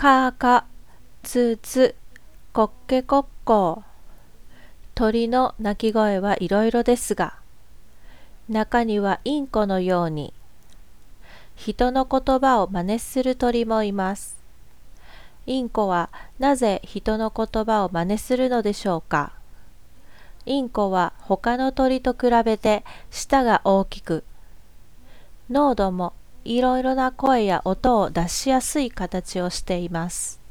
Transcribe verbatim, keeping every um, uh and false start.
カーカ、ツーツ、コッケコッコー。鳥の鳴き声はいろいろですが、中にはインコのように人の言葉を真似する鳥もいます。インコはなぜ人の言葉を真似するのでしょうか。インコは他の鳥と比べて舌が大きく、濃度もいろいろな声や音を出しやすい形をしています。